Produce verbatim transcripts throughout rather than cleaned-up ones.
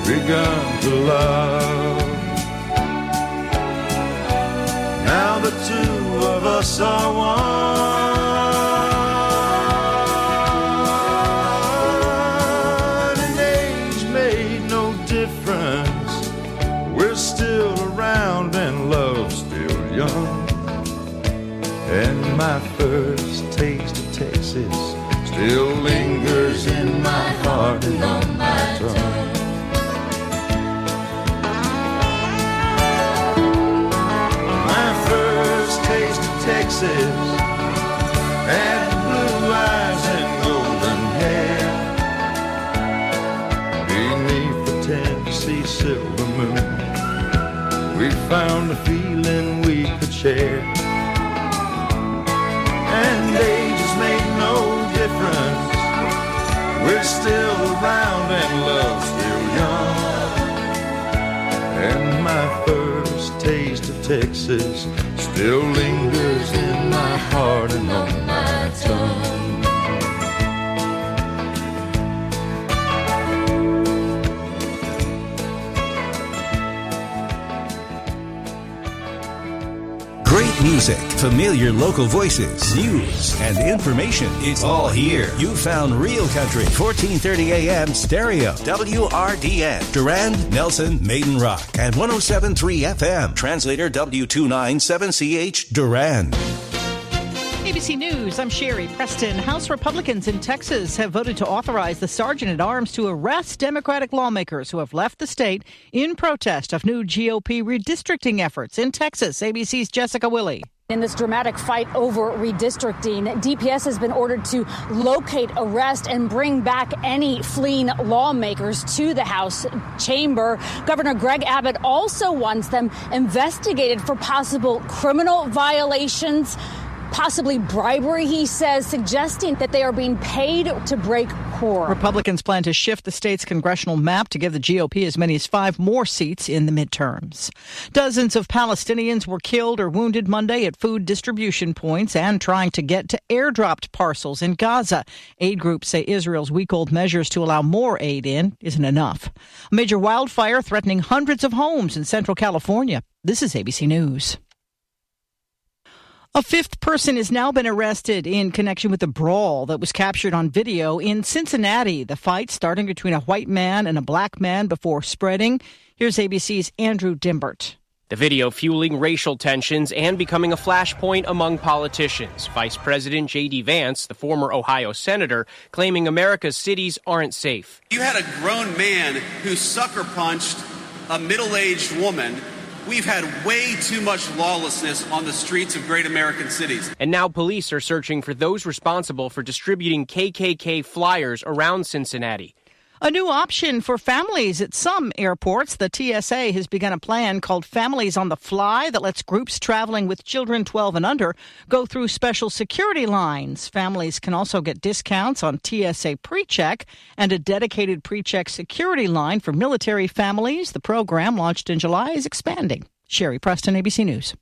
begun to love. Now the two of us are one, and age made no difference. We're still around and love's still young. And my first taste of Texas still lingers in my heart and on my tongue. My first taste of Texas had blue eyes and golden hair. Beneath the Tennessee silver moon, we found a feeling we could share. And ages made no difference. We're still around and love's still young. And my first taste of Texas still lingers in my heart and on my tongue. Great music, familiar local voices, news, and information. It's all here. You found Real Country, fourteen thirty A M stereo, W R D N, Durand, Nelson, Maiden Rock, and one oh seven point three F M, translator W two ninety-seven C H, Durand. A B C News, I'm Sherry Preston. House Republicans in Texas have voted to authorize the Sergeant-at-Arms to arrest Democratic lawmakers who have left the state in protest of new G O P redistricting efforts in Texas. A B C's Jessica Willey. In this dramatic fight over redistricting, D P S has been ordered to locate, arrest, and bring back any fleeing lawmakers to the House chamber. Governor Greg Abbott also wants them investigated for possible criminal violations, possibly bribery, he says, suggesting that they are being paid to break quorum. Republicans plan to shift the state's congressional map to give the G O P as many as five more seats in the midterms. Dozens of Palestinians were killed or wounded Monday at food distribution points and trying to get to airdropped parcels in Gaza. Aid groups say Israel's week-old measures to allow more aid in isn't enough. A major wildfire threatening hundreds of homes in central California. This is A B C News. A fifth person has now been arrested in connection with the brawl that was captured on video in Cincinnati. The fight starting between a white man and a black man before spreading. Here's A B C's Andrew Dimbert. The video fueling racial tensions and becoming a flashpoint among politicians. Vice President J D Vance, the former Ohio senator, claiming America's cities aren't safe. You had a grown man who sucker punched a middle-aged woman. We've had way too much lawlessness on the streets of great American cities. And now police are searching for those responsible for distributing K K K flyers around Cincinnati. A new option for families at some airports. The T S A has begun a plan called Families on the Fly that lets groups traveling with children twelve and under go through special security lines. Families can also get discounts on T S A PreCheck and a dedicated PreCheck security line for military families. The program, launched in July, is expanding. Sherry Preston, A B C News.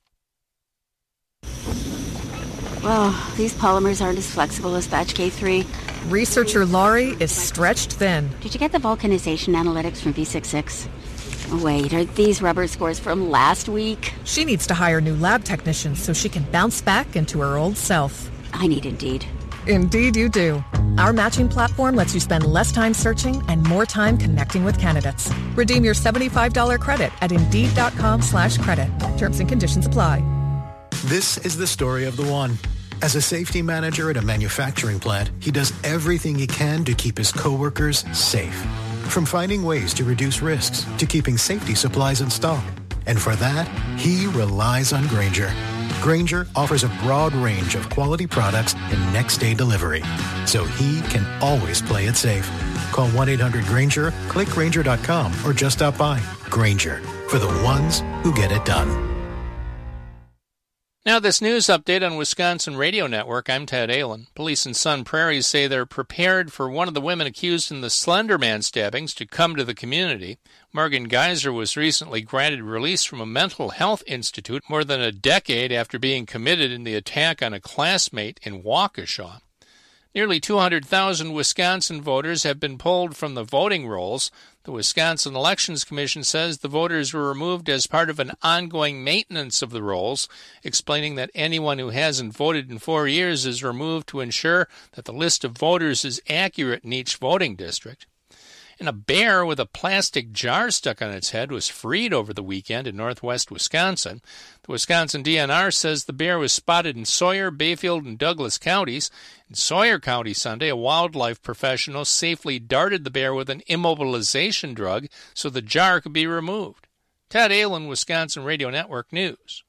Well, these polymers aren't as flexible as batch K three. Researcher Laurie is stretched thin. Did you get the vulcanization analytics from V sixty-six? Wait, are these rubber scores from last week? She needs to hire new lab technicians so she can bounce back into her old self. I need Indeed. Indeed you do. Our matching platform lets you spend less time searching and more time connecting with candidates. Redeem your seventy-five dollars credit at Indeed.com slash credit. Terms and conditions apply. This is the story of the one. As a safety manager at a manufacturing plant, he does everything he can to keep his coworkers safe. From finding ways to reduce risks to keeping safety supplies in stock. And for that, he relies on Grainger. Grainger offers a broad range of quality products and next-day delivery, so he can always play it safe. Call one eight hundred Grainger, click Grainger dot com, or just stop by. Grainger, for the ones who get it done. Now this news update on Wisconsin Radio Network. I'm Ted Allen. Police in Sun Prairie say they're prepared for one of the women accused in the Slender Man stabbings to come to the community. Morgan Geyser was recently granted release from a mental health institute more than a decade after being committed in the attack on a classmate in Waukesha. Nearly two hundred thousand Wisconsin voters have been pulled from the voting rolls. The Wisconsin Elections Commission says the voters were removed as part of an ongoing maintenance of the rolls, explaining that anyone who hasn't voted in four years is removed to ensure that the list of voters is accurate in each voting district. And a bear with a plastic jar stuck on its head was freed over the weekend in northwest Wisconsin. The Wisconsin D N R says the bear was spotted in Sawyer, Bayfield, and Douglas counties. In Sawyer County Sunday, a wildlife professional safely darted the bear with an immobilization drug so the jar could be removed. Ted Allen, Wisconsin Radio Network News.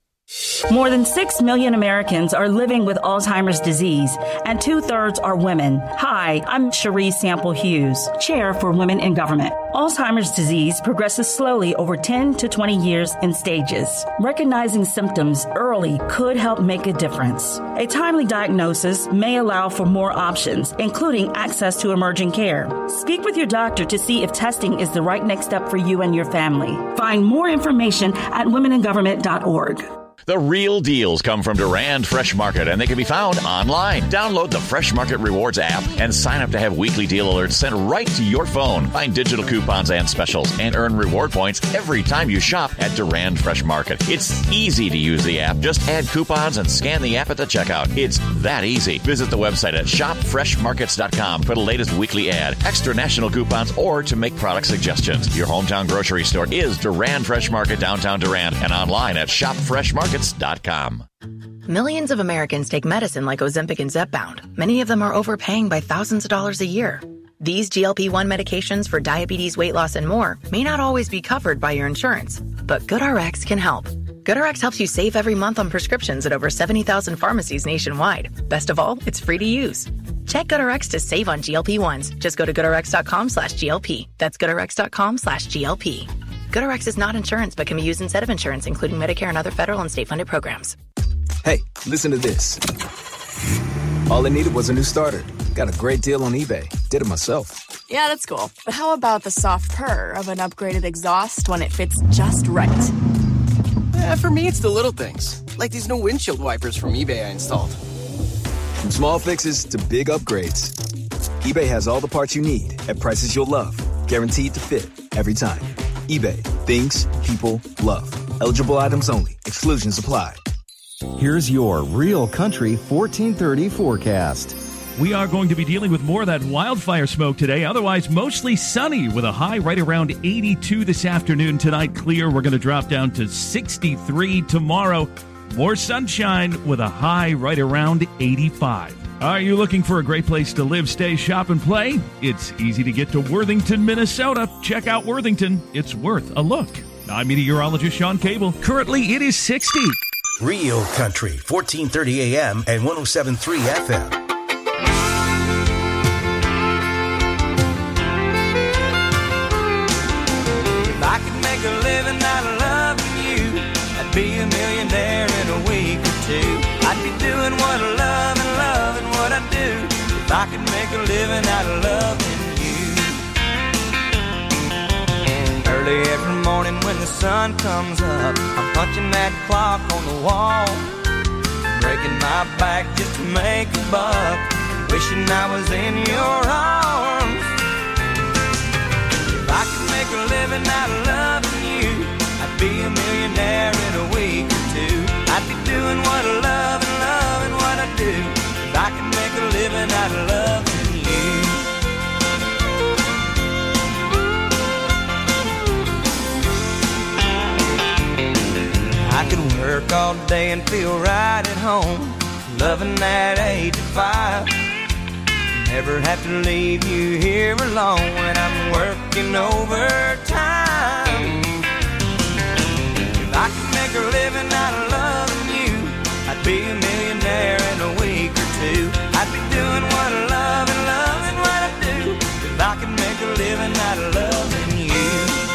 More than six million Americans are living with Alzheimer's disease, and two-thirds are women. Hi, I'm Cherie Sample Hughes, Chair for Women in Government. Alzheimer's disease progresses slowly over ten to twenty years in stages. Recognizing symptoms early could help make a difference. A timely diagnosis may allow for more options, including access to emerging care. Speak with your doctor to see if testing is the right next step for you and your family. Find more information at women in government dot org. The real deals come from Durand Fresh Market, and they can be found online. Download the Fresh Market Rewards app and sign up to have weekly deal alerts sent right to your phone. Find digital coupons and specials and earn reward points every time you shop at Durand Fresh Market. It's easy to use the app. Just add coupons and scan the app at the checkout. It's that easy. Visit the website at shop fresh markets dot com for the latest weekly ad, extra national coupons, or to make product suggestions. Your hometown grocery store is Durand Fresh Market, downtown Durand, and online at shop fresh markets dot com. Millions of Americans take medicine like Ozempic and Zepbound. Many of them are overpaying by thousands of dollars a year. These G L P one medications for diabetes, weight loss, and more may not always be covered by your insurance, but GoodRx can help. GoodRx helps you save every month on prescriptions at over seventy thousand pharmacies nationwide. Best of all, it's free to use. Check GoodRx to save on G L P ones. Just go to goodrx.com slash GLP. That's goodrx.com slash GLP. GoodRx is not insurance, but can be used instead of insurance, including Medicare and other federal and state-funded programs. Hey, listen to this. All I needed was a new starter. Got a great deal on eBay. Did it myself. Yeah, that's cool. But how about the soft purr of an upgraded exhaust when it fits just right? Eh, for me, it's the little things, like these new windshield wipers from eBay I installed. From small fixes to big upgrades, eBay has all the parts you need at prices you'll love, guaranteed to fit every time. eBay. Things people love. Eligible items only. Exclusions apply. Here's your Real Country fourteen thirty forecast. We are going to be dealing with more of that wildfire smoke today. Otherwise, mostly sunny with a high right around eighty-two this afternoon. Tonight, clear. We're going to drop down to sixty-three tomorrow. More sunshine with a high right around eighty-five. Are you looking for a great place to live, stay, shop, and play? It's easy to get to Worthington, Minnesota. Check out Worthington. It's worth a look. I'm meteorologist Sean Cable. Currently, it is sixty. Real Country, fourteen thirty A M and one oh seven point three F M. If I could make a living out of loving you, I'd be a millionaire in a week or two. I'd be doing what I love and loving what I do. If I could make a living out of loving you. Early every morning when the sun comes up, I'm punching that clock on the wall, breaking my back just to make a buck, wishing I was in your arms. If I could make a living out of loving you, I'd be a millionaire in a week or two. I'd be doing what I love and loving what I do. If I could make a living out of loving you. I could work all day and feel right at home, loving that eight to five. Never have to leave you here alone when I'm working overtime. If I could make a living out of loving you, I'd be a millionaire in a week or two. I'd be doing what I love and loving what I do. If I could make a living out of loving you.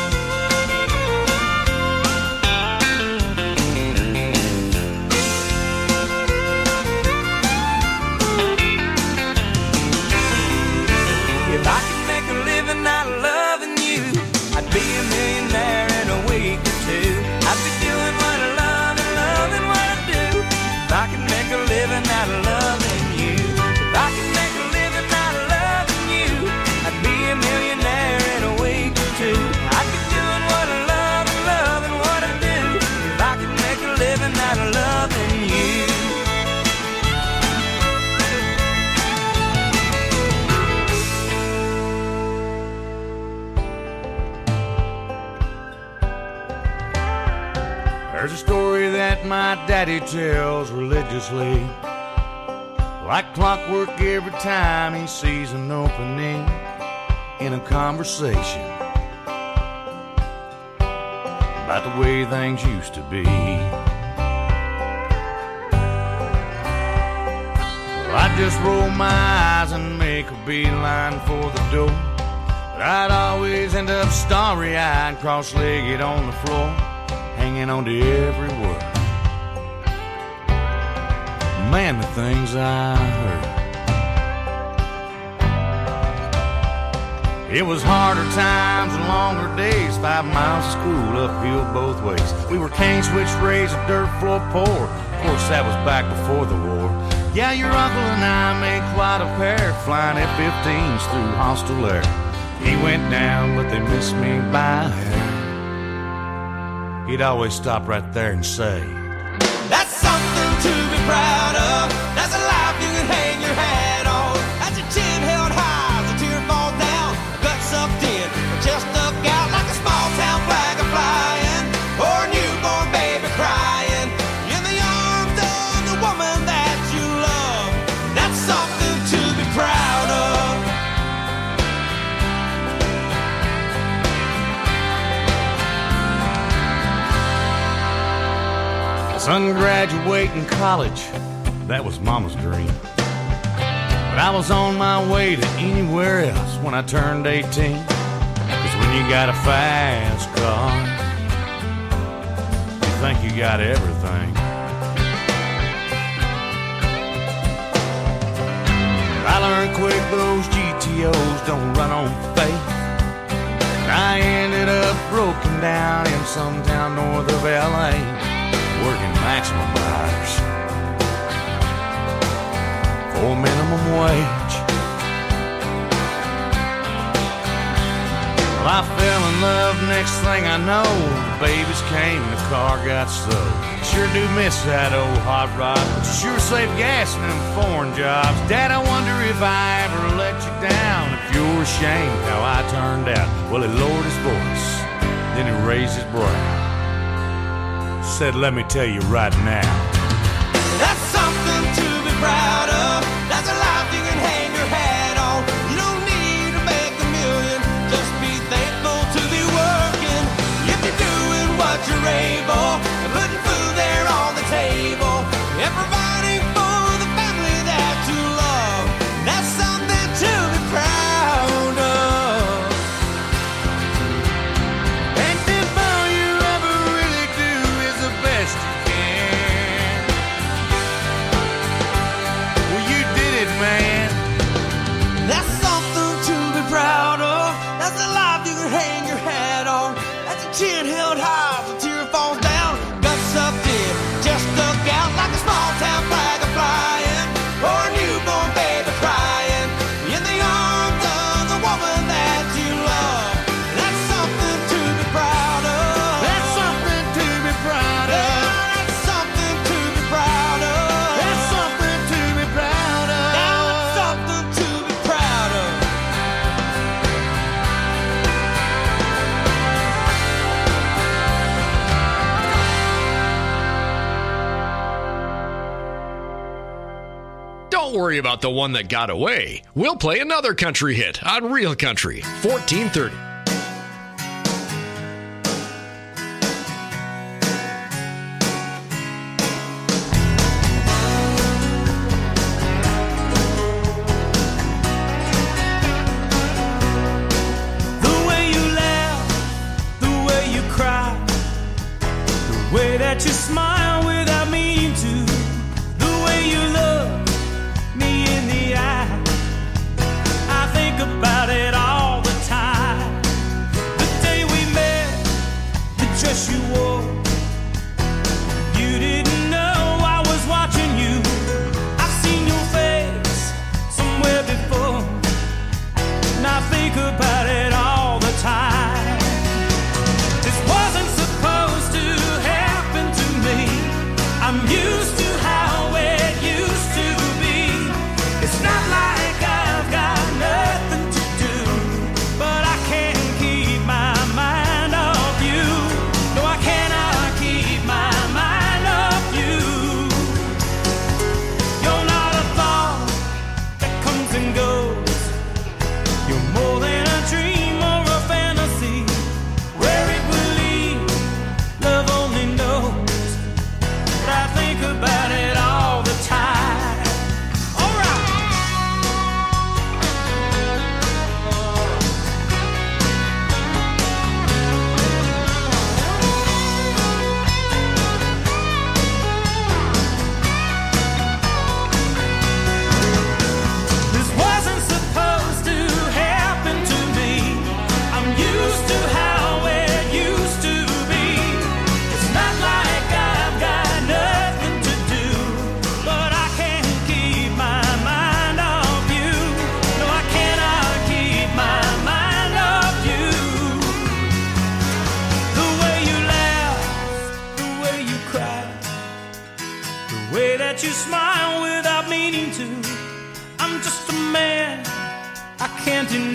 If I could make a living out of loving you, I'd be a millionaire in a week or two. I'd be doing what I love and loving what I do. If I could make a There's a story that my daddy tells religiously, like clockwork every time he sees an opening in a conversation about the way things used to be. Well, I'd just roll my eyes and make a beeline for the door, but I'd always end up starry-eyed, cross-legged on the floor, hanging on to every word. Man, the things I heard. It was harder times and longer days, five miles of school uphill both ways. We were cane switch raised, a dirt floor poor. Of course, that was back before the war. Yeah, your uncle and I made quite a pair, flying F fifteens through hostile air. He went down, but they missed me by a hair. He'd always stop right there and say, that's something to be proud of. That's a life you can hang your hat on. That's your chin held high as a tear falls down. Gut sucked in, chest stuck out like a small town flag a flying, or a newborn baby crying in the arms of the woman that you love. That's something to be proud of. Son graduating college, that was Mama's dream. But I was on my way to anywhere else when I turned eighteen. Cause when you got a fast car, you think you got everything. I learned quick those G T Os don't run on faith. I ended up broken down in some town north of L A, working maximum hours for minimum wage. Well, I fell in love, next thing I know, the babies came and the car got stowed. Sure do miss that old hot rod, but you sure save gas in them foreign jobs. Dad, I wonder if I ever let you down, if you're ashamed how I turned out. Well, he lowered his voice, then he raised his brow, said, let me tell you right now, that's something to be proud of. That's a life you can hang your hat on. You don't need to make a million, just be thankful to be working. If you're doing what you're able, and putting food there on the table, and providing for the family that you love, that's something to be proud of. and if all you ever really do is the best you can, well, you did it, man. That's something to be proud of. That's a life you can hang your hat on. That's a chin held high as a tear falls down. Gut sucked in, just stuck out like a small town flag a flying, or a newborn baby crying in the arms of the woman that you love. That's something to be proud of. That's something to be proud of. Yeah, that's something to be proud of. That's something to be proud of. That's something to be proud of. Don't worry about the one that got away. We'll play another country hit on Real Country, fourteen thirty. The way you laugh, the way you cry, the way that you smile without meaning to, the way you look me in the eye, I think about it all the time. The day we met, the dress you wore, you didn't know I was watching you. I've seen your face somewhere before, and I think about it all the time. This wasn't supposed to happen to me. I'm used to how it used to be. It's not like I've got nothing to do, but I can't keep my mind off you. No, I cannot keep my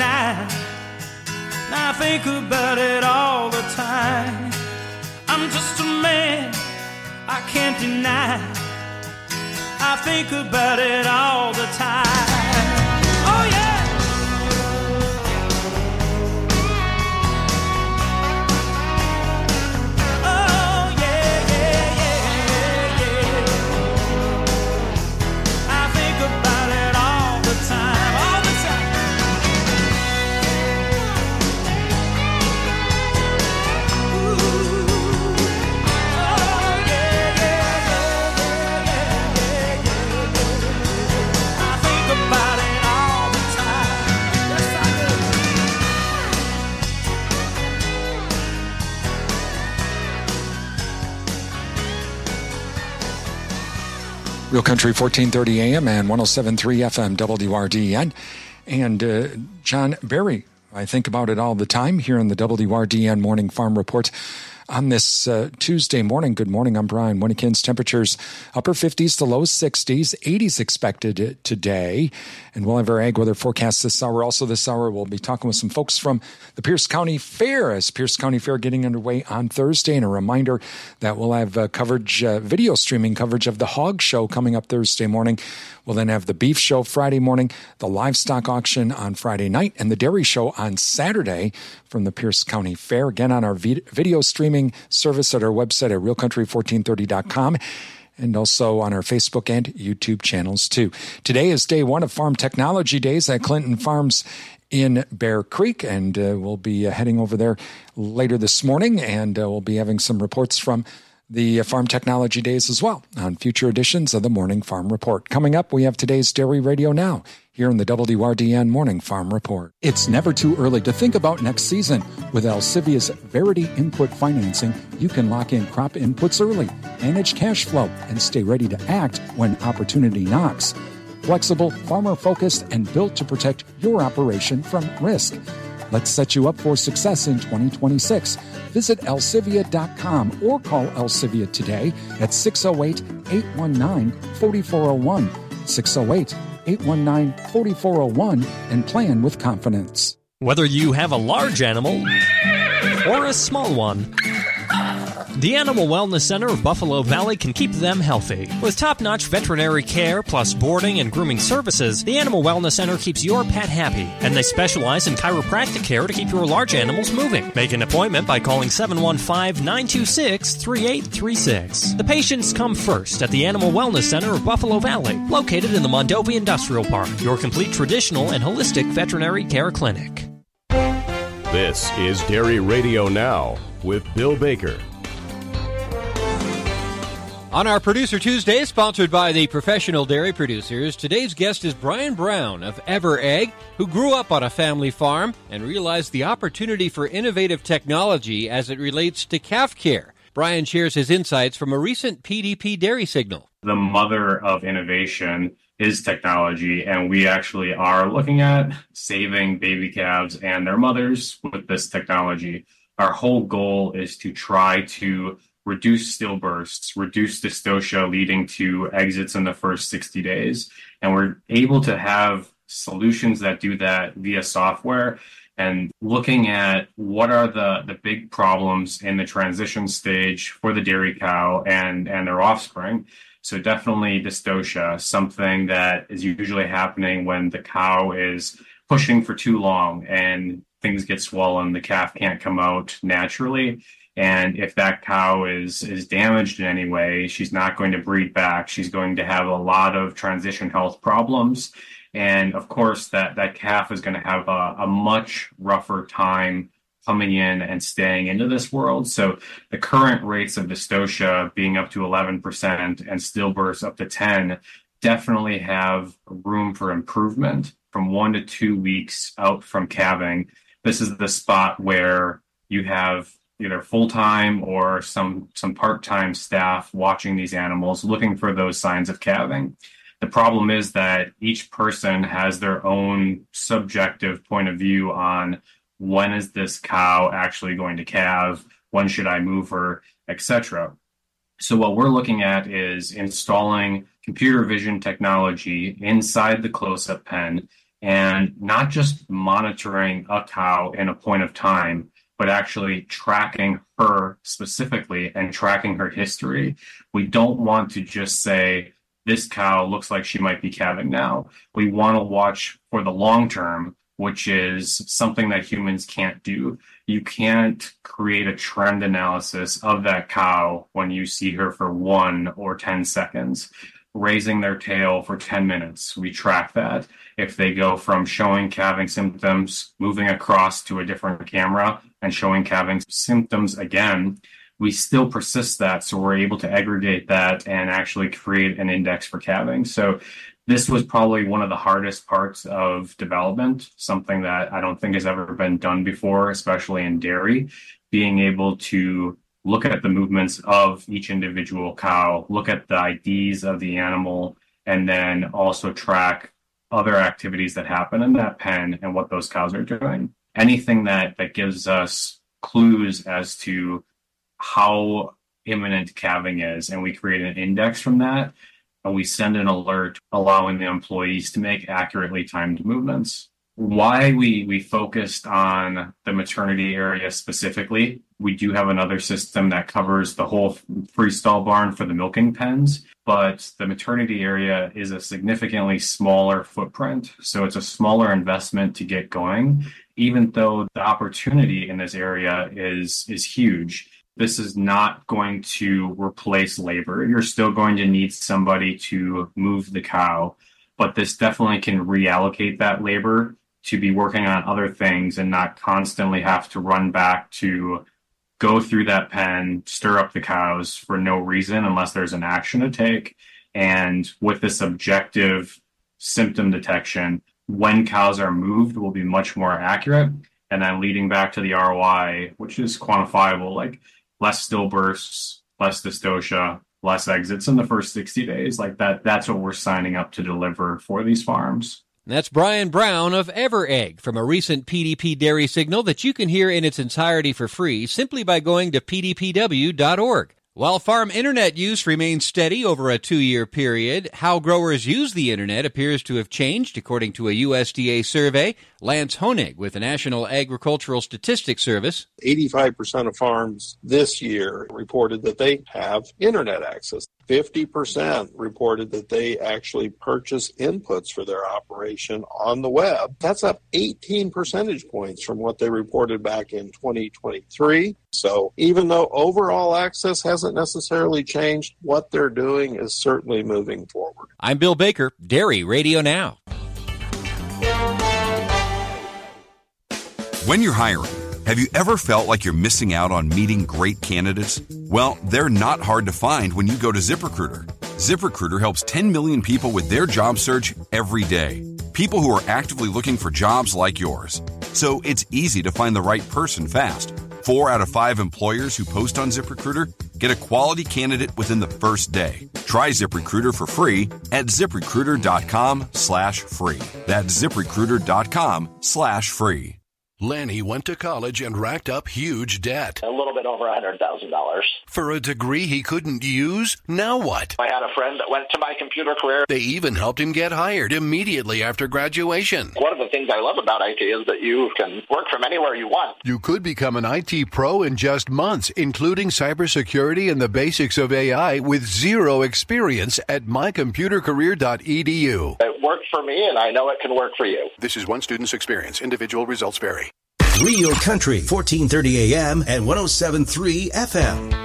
deny. And I think about it all the time. I'm just a man, I can't deny. I think about it all the time. Oh yeah. Oh yeah, yeah, yeah, yeah. I think about it all the time, all the time. Ooh. Oh yeah, yeah, yeah, yeah, yeah, yeah, yeah. I think about it all the time. Yes, I Real Country fourteen thirty A M and one oh seven point three F M W R D N. And uh, John Barry, I think about it all the time here in the W R D N Morning Farm Report. On this uh, Tuesday morning, good morning, I'm Brian Winnekins. Temperatures upper fifties to low sixties, eighties expected today. And we'll have our ag weather forecast this hour. Also this hour, we'll be talking with some folks from the Pierce County Fair, as Pierce County Fair getting underway on Thursday. And a reminder that we'll have uh, coverage, uh, video streaming coverage of the Hog Show coming up Thursday morning. We'll then have the Beef Show Friday morning, the Livestock Auction on Friday night, and the Dairy Show on Saturday from the Pierce County Fair. Again, on our vid- video streaming service at our website at real country fourteen thirty dot com. And also on our Facebook and YouTube channels, too. Today is day one of Farm Technology Days at Clinton Farms in Bear Creek, and uh, we'll be uh, heading over there later this morning, and uh, we'll be having some reports from the uh, Farm Technology Days as well on future editions of the Morning Farm Report. Coming up, we have today's Dairy Radio Now here in the W R D N Morning Farm Report. It's never too early to think about next season. With Alcivia's Verity Input Financing, you can lock in crop inputs early, manage cash flow, and stay ready to act when opportunity knocks. Flexible, farmer-focused, and built to protect your operation from risk. Let's set you up for success in twenty twenty-six. Visit alcivia dot com or call Alcivia today at six oh eight, eight one nine, four four oh one, six oh eight, eight one nine, four four oh one, and plan with confidence. Whether you have a large animal or a small one, the Animal Wellness Center of Buffalo Valley can keep them healthy. With top-notch veterinary care plus boarding and grooming services, the Animal Wellness Center keeps your pet happy, and they specialize in chiropractic care to keep your large animals moving. Make an appointment by calling seven one five, nine two six, three eight three six. The patients come first at the Animal Wellness Center of Buffalo Valley, located in the Mondovi Industrial Park, your complete traditional and holistic veterinary care clinic. This is Dairy Radio Now with Bill Baker. On our Producer Tuesday, sponsored by the Professional Dairy Producers, today's guest is Brian Brown of Ever Egg, who grew up on a family farm and realized the opportunity for innovative technology as it relates to calf care. Brian shares his insights from a recent P D P dairy signal. The mother of innovation is technology, and we actually are looking at saving baby calves and their mothers with this technology. Our whole goal is to try to reduce stillbursts, reduce dystocia leading to exits in the first sixty days. And we're able to have solutions that do that via software, and looking at what are the, the big problems in the transition stage for the dairy cow and, and their offspring. So definitely dystocia, something that is usually happening when the cow is pushing for too long and things get swollen, the calf can't come out naturally. And if that cow is is damaged in any way, she's not going to breed back. She's going to have a lot of transition health problems. And of course, that, that calf is going to have a, a much rougher time coming in and staying into this world. So the current rates of dystocia being up to eleven percent and stillbirths up to ten definitely have room for improvement from one to two weeks out from calving. This is the spot where you have either full-time or some some part-time staff watching these animals, looking for those signs of calving. The problem is that each person has their own subjective point of view on when is this cow actually going to calve, when should I move her, et cetera. So what we're looking at is installing computer vision technology inside the close-up pen and not just monitoring a cow in a point of time, but actually tracking her specifically and tracking her history. We don't want to just say, this cow looks like she might be calving now. We want to watch for the long term, which is something that humans can't do. You can't create a trend analysis of that cow when you see her for one or ten seconds. Raising their tail for ten minutes, we track that. If they go from showing calving symptoms, moving across to a different camera and showing calving symptoms again, we still persist that, so we're able to aggregate that and actually create an index for calving. So this was probably one of the hardest parts of development, something that I don't think has ever been done before, especially in dairy, being able to look at the movements of each individual cow, look at the I Ds of the animal, and then also track other activities that happen in that pen and what those cows are doing. Anything that, that gives us clues as to how imminent calving is, and we create an index from that, and we send an alert allowing the employees to make accurately timed movements. Why we, we focused on the maternity area specifically, we do have another system that covers the whole freestall barn for the milking pens, but the maternity area is a significantly smaller footprint. So it's a smaller investment to get going, even though the opportunity in this area is, is huge. This is not going to replace labor. You're still going to need somebody to move the cow, but this definitely can reallocate that labor to be working on other things and not constantly have to run back to go through that pen, stir up the cows for no reason unless there's an action to take. And with this objective symptom detection, when cows are moved will be much more accurate. And then leading back to the R O I, which is quantifiable, like less stillbursts, less dystocia, less exits in the first sixty days. Like that, that's what we're signing up to deliver for these farms. That's Brian Brown of EverEgg from a recent P D P Dairy Signal that you can hear in its entirety for free simply by going to p d p w dot org. While farm internet use remains steady over a two-year period, how growers use the internet appears to have changed, according to a U S D A survey. Lance Honig with the National Agricultural Statistics Service. eighty-five percent of farms this year reported that they have internet access. fifty percent reported that they actually purchase inputs for their operation on the web. That's up eighteen percentage points from what they reported back in twenty twenty-three. So even though overall access hasn't necessarily changed, what they're doing is certainly moving forward. I'm Bill Baker, Dairy Radio Now. When you're hiring, have you ever felt like you're missing out on meeting great candidates? Well, they're not hard to find when you go to ZipRecruiter. ZipRecruiter helps ten million people with their job search every day. People who are actively looking for jobs like yours. So it's easy to find the right person fast. Four out of five employers who post on ZipRecruiter get a quality candidate within the first day. Try ZipRecruiter for free at ZipRecruiter.com slash free. That's ZipRecruiter.com slash free. Lanny went to college and racked up huge debt. A little bit over one hundred thousand dollars. For a degree he couldn't use? Now what? I had a friend that went to my computer career. They even helped him get hired immediately after graduation. One of the things I love about I T is that you can work from anywhere you want. You could become an I T pro in just months, including cybersecurity and the basics of A I with zero experience at my computer career dot e d u. It worked for me, and I know it can work for you. This is one student's experience. Individual results vary. Real Country, fourteen thirty A M and one oh seven point three F M.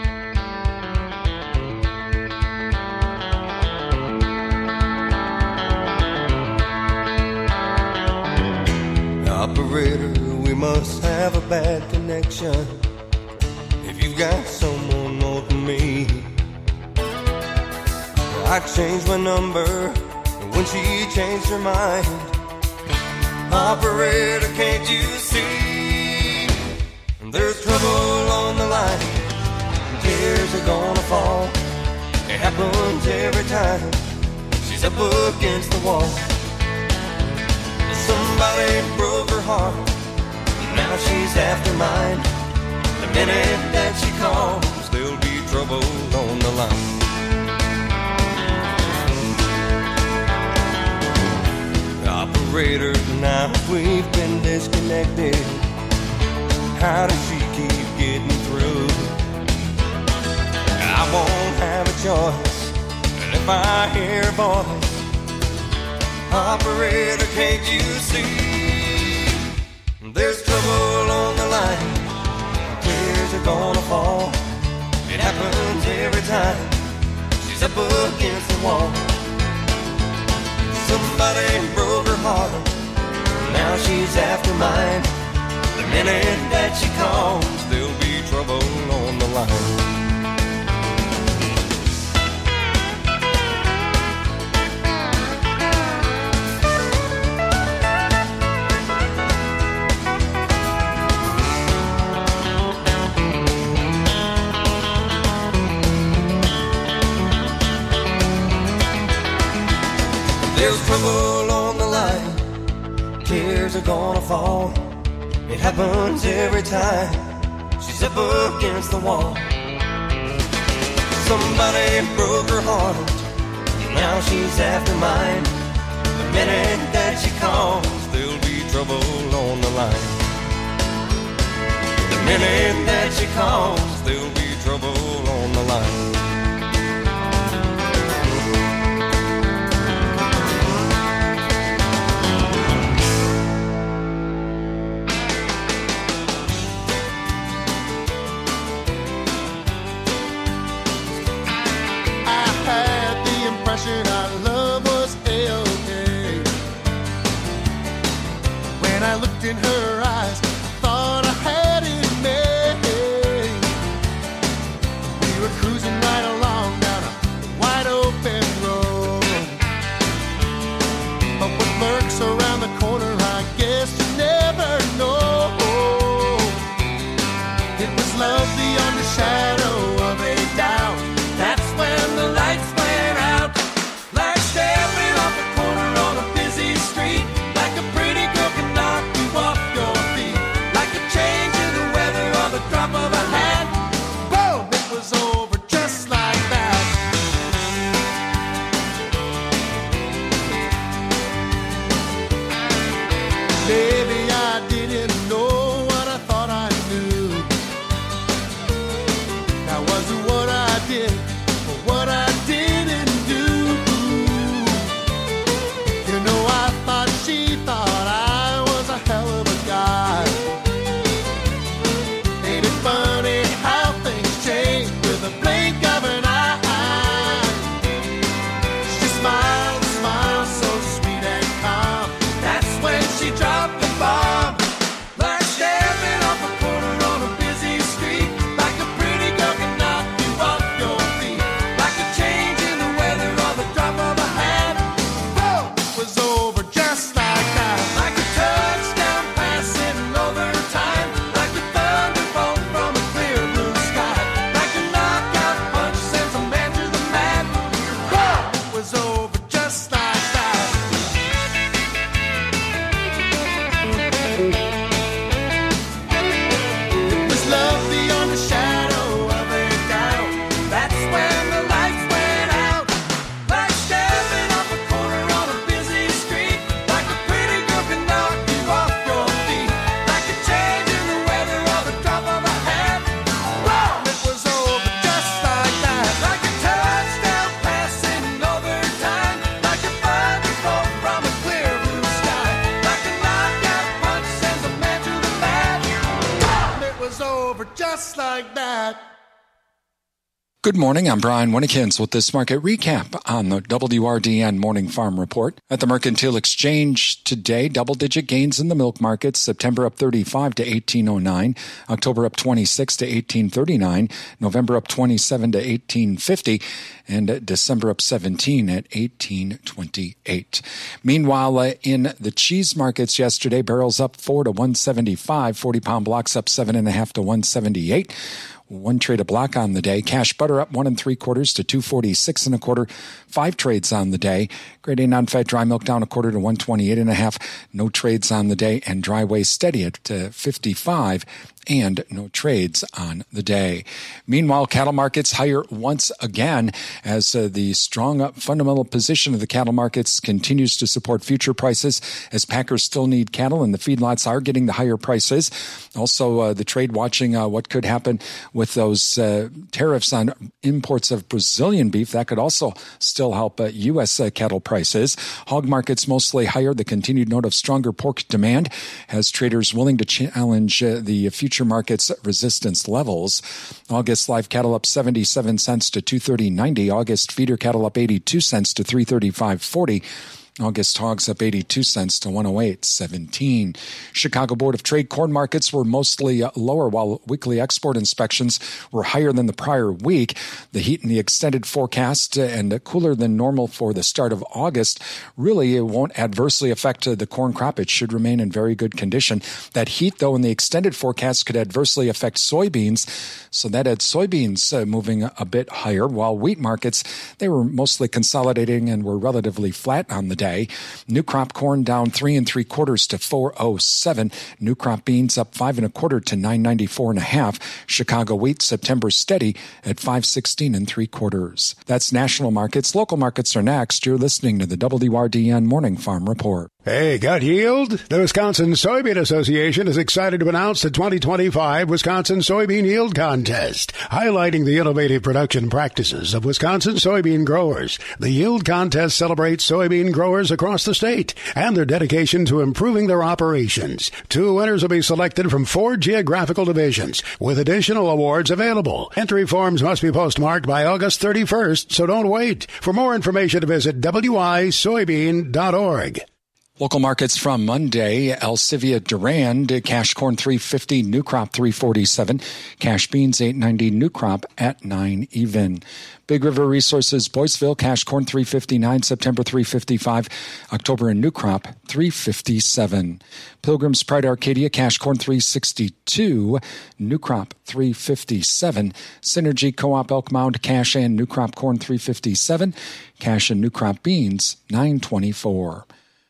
Operator, we must have a bad connection. If you've got someone more than me, I changed my number when she changed her mind. Operator, can't you see? There's trouble on the line. Tears are gonna fall. It happens every time. She's up against the wall. Somebody broke her heart. Now she's after mine. The minute that she calls, there'll be trouble on the line. Operator, operator. Now we've been disconnected. How does she keep getting through? I won't have a choice. And if I hear a voice, operator, can't you see? There's trouble on the line. Tears are gonna fall. It happens every time. She's up against the wall. Somebody broke her heart. Now she's after mine. The minute that she calls, there'll be trouble on the line. There's trouble on the line. Tears are gonna fall. It happens every time. She's up against the wall. Somebody broke her heart. Now she's after mine. The minute that she calls, there'll be trouble on the line. The minute that she calls, there'll be trouble on the line. Our love was A-okay. When I looked in her eyes, I thought I had it made. We were cruising right along down a wide open road. But what lurks around the corner, I guess you never know. It was love beyond the shadow of a doubt. That's when the lights went out. Stepping off the corner on a busy street, like a pretty girl can knock you off your feet, like a change in the weather or the drop of a hat. Boom! It was over just like that. Maybe I didn't know what I thought I knew. That wasn't what I did, or what I didn't do. She thought I was a hell of a guy. Ain't it funny how things change with a blink of an eye? She smiled, smiled so sweet and calm. That's when she dropped the bomb. Like stepping off a corner on a busy street, like a pretty girl can knock you off your feet, like a change in the weather or the drop of a hat. Boom! It was over just like like a touchdown pass in overtime, like a thunderbolt from a clear blue sky, like a knockout punch sends a man to the mat. Boom! It was over just like that. It was love beyond the shadow of a doubt. That's when the lights went out. Like stepping off a corner on a busy street, like a pretty girl can knock you off your feet, like a change in the weather or the drop of a hat. Boom! It was over just like that. Like a touchdown pass in overtime, like a thunderbolt from a clear blue sky, like a knockout punch sends a man to the mat. Boom! It was over just like that. Good morning. I'm Brian Winnekins with this market recap on the W R D N Morning Farm Report. At the Mercantile Exchange today, double-digit gains in the milk markets. September up thirty-five to eighteen oh nine. October up twenty-six to eighteen thirty-nine. November up twenty-seven to eighteen fifty. And December up seventeen at eighteen twenty-eight. Meanwhile, uh, in the cheese markets yesterday, barrels up four to one seventy-five. forty-pound blocks up seven and a half to one seventy-eight. One trade a block on the day. Cash butter up one and three quarters to two forty-six and a quarter. Five trades on the day. Grade A non-fat dry milk down a quarter to one twenty-eight and a half. No trades on the day, and dry whey steady at uh, fifty-five and no trades on the day. Meanwhile, cattle markets higher once again as uh, the strong uh, fundamental position of the cattle markets continues to support future prices as packers still need cattle and the feedlots are getting the higher prices. Also, uh, the trade watching uh, what could happen with those uh, tariffs on imports of Brazilian beef. That could also still help uh, U S uh, cattle prices. Hog markets mostly higher. The continued note of stronger pork demand has traders willing to challenge uh, the future market's resistance levels. August live cattle up seventy-seven cents to two thirty ninety. August feeder cattle up eighty-two cents to three thirty-five forty. August hogs up eighty-two cents to one oh eight seventeen. Chicago Board of Trade corn markets were mostly uh, lower, while weekly export inspections were higher than the prior week. The heat in the extended forecast uh, and uh, cooler than normal for the start of August really it won't adversely affect uh, the corn crop. It should remain in very good condition. That heat, though, in the extended forecast could adversely affect soybeans, so that had soybeans uh, moving a, a bit higher, while wheat markets, they were mostly consolidating and were relatively flat on the day. New crop corn down three and three quarters to four oh seven. New crop beans up five and a quarter to nine ninety-four and a half. Chicago wheat September steady at five sixteen and three quarters. That's national markets. Local markets are next. You're listening to the W R D N Morning Farm Report. Hey, got yield? The Wisconsin Soybean Association is excited to announce the twenty twenty-five Wisconsin Soybean Yield Contest, highlighting the innovative production practices of Wisconsin soybean growers. The Yield Contest celebrates soybean growers across the state and their dedication to improving their operations. Two winners will be selected from four geographical divisions, with additional awards available. Entry forms must be postmarked by August thirty-first, so don't wait. For more information, visit w i soybean dot org. Local markets from Monday, Elsivia Durand, cash corn three fifty, new crop three forty-seven, cash beans eight ninety, new crop at nine even. Big River Resources, Boyceville, cash corn three fifty-nine, September three fifty-five, October and new crop three fifty-seven. Pilgrim's Pride Arcadia, cash corn three sixty-two, new crop three fifty-seven. Synergy Co-op Elk Mound, cash and new crop corn three fifty-seven, cash and new crop beans nine twenty-four.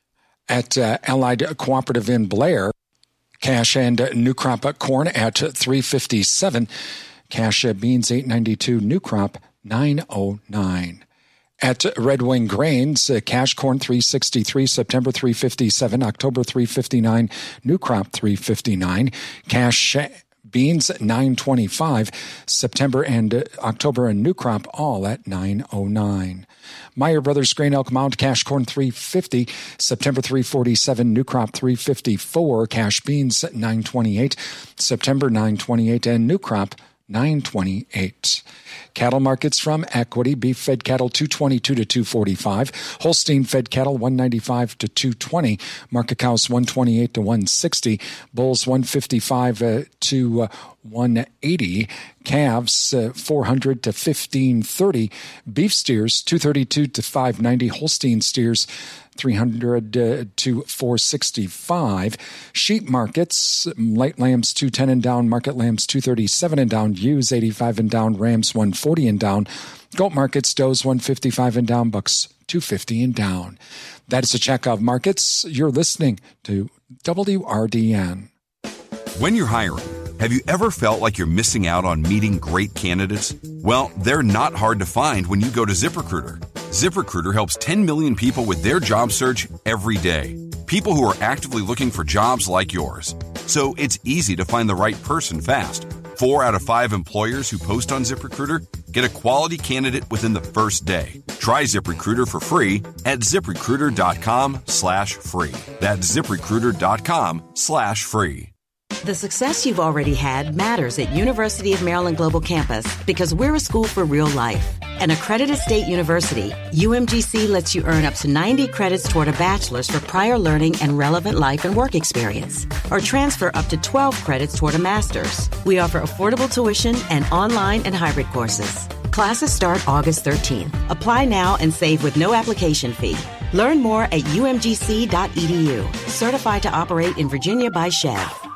At uh, Allied Cooperative in Blair, cash and uh, new crop corn at three fifty-seven, cash uh, beans eight ninety-two, new crop nine oh nine. At Red Wing Grains, uh, cash corn three sixty-three, September three fifty-seven, October three fifty-nine, new crop three fifty-nine, cash uh, beans nine twenty-five, September and uh, October and new crop all at nine oh nine. Meyer Brothers Grain Elk Mound, cash corn three fifty, September three forty-seven, new crop three fifty-four, cash beans nine twenty-eight, September nine twenty-eight, and new crop nine twenty-eight. Cattle markets from Equity, beef fed cattle two twenty-two to two forty-five, Holstein fed cattle one ninety-five to two twenty, market cows one twenty-eight to one sixty, bulls one fifty-five uh, to uh, one eighty, calves uh, four hundred to fifteen thirty, beef steers two thirty-two to five ninety, Holstein steers three hundred uh, to four sixty-five. Sheep markets, light lambs two ten and down, market lambs two thirty-seven and down, ewes eighty-five and down, rams one forty and down. Goat markets, does one fifty-five and down, bucks two fifty and down. That is a check of markets. You're listening to W R D N. When you're hiring, have you ever felt like you're missing out on meeting great candidates? Well, they're not hard to find when you go to ZipRecruiter. ZipRecruiter helps ten million people with their job search every day. People who are actively looking for jobs like yours. So it's easy to find the right person fast. Four out of five employers who post on ZipRecruiter get a quality candidate within the first day. Try ZipRecruiter for free at ZipRecruiter.com slash free. That's ZipRecruiter.com slash free. The success you've already had matters at University of Maryland Global Campus because we're a school for real life. An accredited state university, U M G C lets you earn up to ninety credits toward a bachelor's for prior learning and relevant life and work experience, or transfer up to twelve credits toward a master's. We offer affordable tuition and online and hybrid courses. Classes start August thirteenth. Apply now and save with no application fee. Learn more at U M G C dot E D U. Certified to operate in Virginia by S H E V.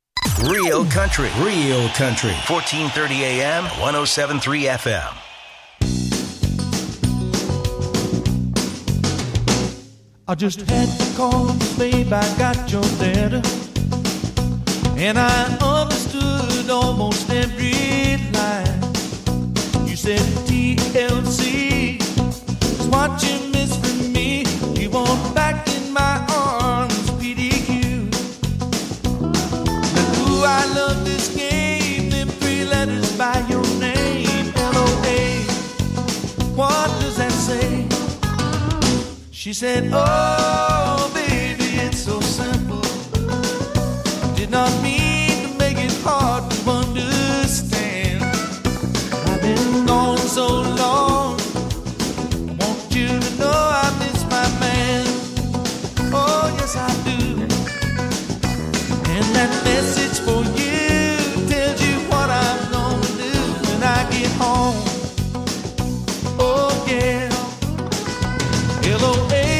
Real country, real country. fourteen thirty A M, one oh seven point three F M. I just had to call, babe, I got your letter. and I understood almost every line. You said T L C is what you miss from me. You want back in my arms, P D Q. But ooh, I love this game, them three letters by your name, L O A. What does that say? She said, oh, baby, it's so simple. Did not mean to make it hard to understand. I've been gone so long, I want you to know I miss my man. Oh, yes, I do. And that message for you tells you what I'm gonna do when I get home. Oh, yeah. L O A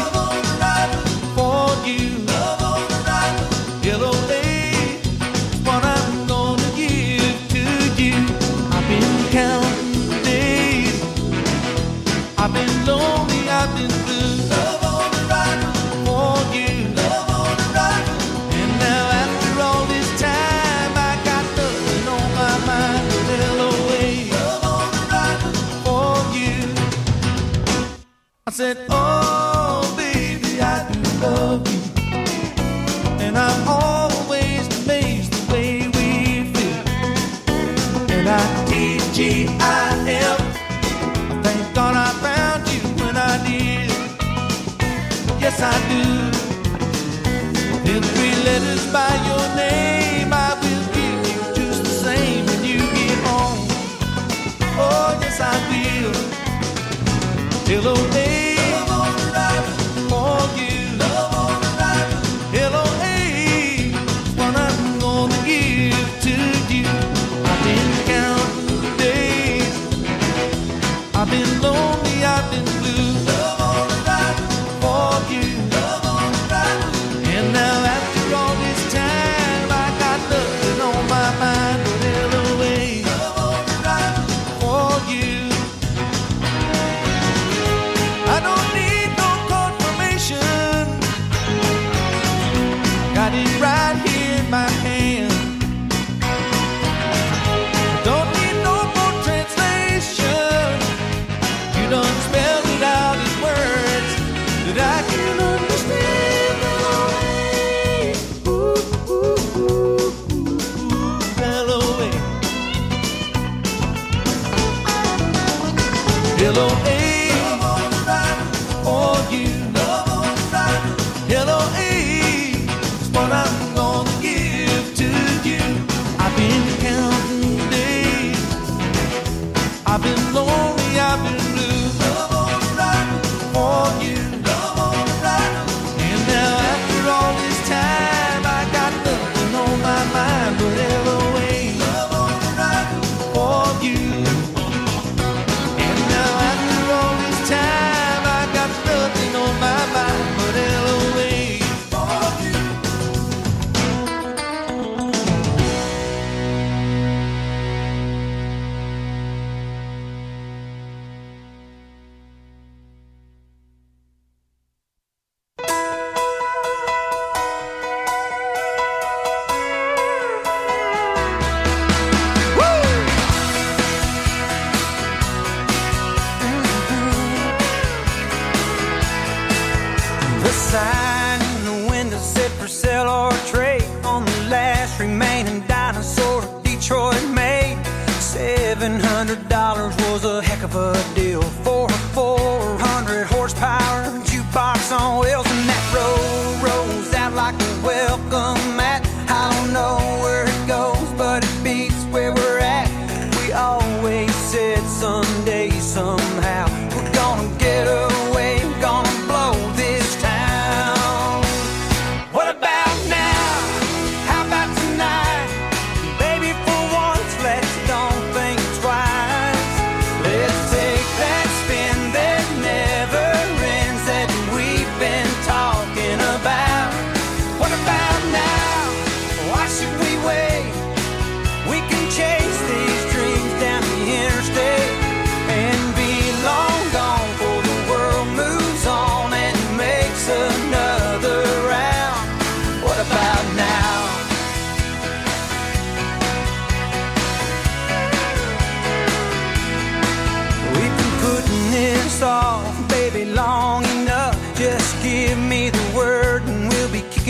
for you. L O A is what I'm gonna give to you. I've been counting the days. I've been lonely, I've been blue. For you. And now after all this time, I got nothing on my mind but L O A for you. I said, oh, baby, I do love you. And I'm always amazed the way we feel. And I T G I F, thank God I found you when I did. Yes, I do. In three letters by your name, I will give you just the same when you get home. Oh, yes, I will. L O A for you. L O A is what I'm gonna give to you. I've been counting the days. I've been lonely, I've been blue. For you. And now after all this time, I got nothing on my mind but L O A for you. I don't need no confirmation. Got it right here in my hand. Don't need no more translation. You done spelled it out in words that I can understand. Ooh, ooh, ooh, ooh, L O A. L O A for you. L O A is what I'm gonna give to you. I've been counting days. I've been lonely, I've been blue. For you. And now after all this time, I got nothing on my mind but L O A for you. And now after all this time, I got nothing on my mind but L O A for you. The sign in the window said for sale or trade on the last remaining dinosaur Detroit made. Seven hundred dollars was a heck of a deal for a four hundred horsepower jukebox on wheels, and that road rolls out like a welcome mat. I don't know where it goes, but it beats where we're at. We always said someday, somehow, we're gonna get away, gonna blow this town. What about now? How about tonight? Baby, for once, let's don't think twice. Let's take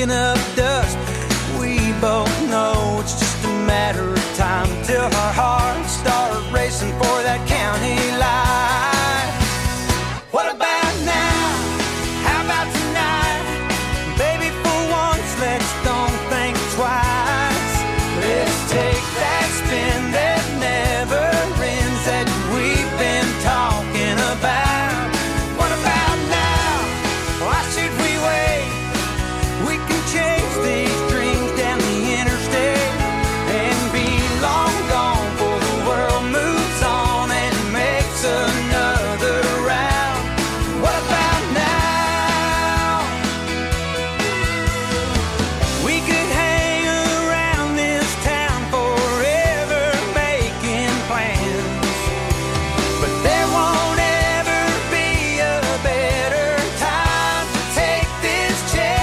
kicking up dust. We both know it's just a matter of time till our hearts start racing for that county line. What about now? How about tonight? Baby, for once, let's don't think twice. Let's take that spin that never ends that we've been talking about. What about now? Why should we wait? We can chase these dreams down the interstate and be long gone before the world moves on and makes another round. What about now? We could hang around this town forever making plans, but there won't ever be a better time to take this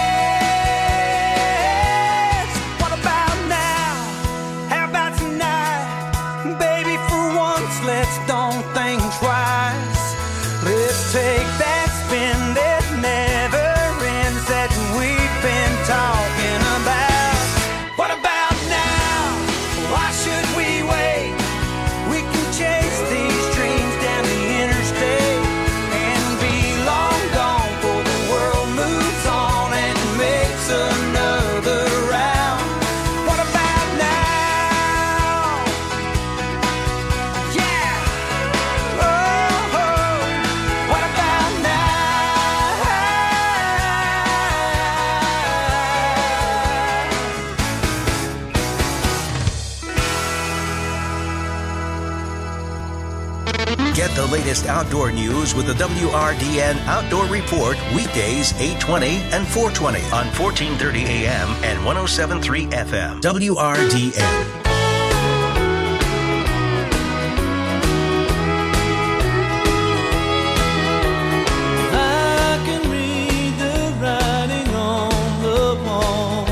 chance. What about now? How about tonight? Baby, for once, let's don't think twice. Let's take that spin that never ends that we've been talking about. What about now? Why should we wait? We can chase these dreams down the interstate and be long gone before the world moves on and makes another round. What about now? Yeah. Oh, oh. What about now? Get the latest outdoor news with the W R D N Outdoor Report weekdays eight twenty and four twenty on fourteen thirty A M and one oh seven point three F M. W R D N. I can read the writing on the wall.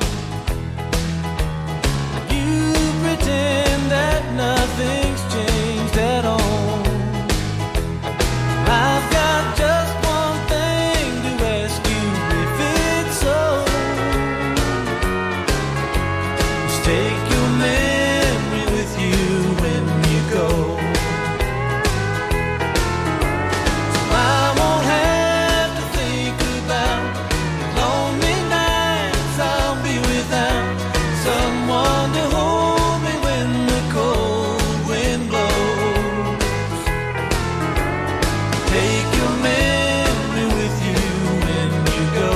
You pretend that nothing's changed at all. I've got just one thing to ask you, if it's so. Just take your memory with you when you go. I won't have to think about the lonely nights I'll be without someone to hold me when the cold wind blows. Take your memory with you when you go.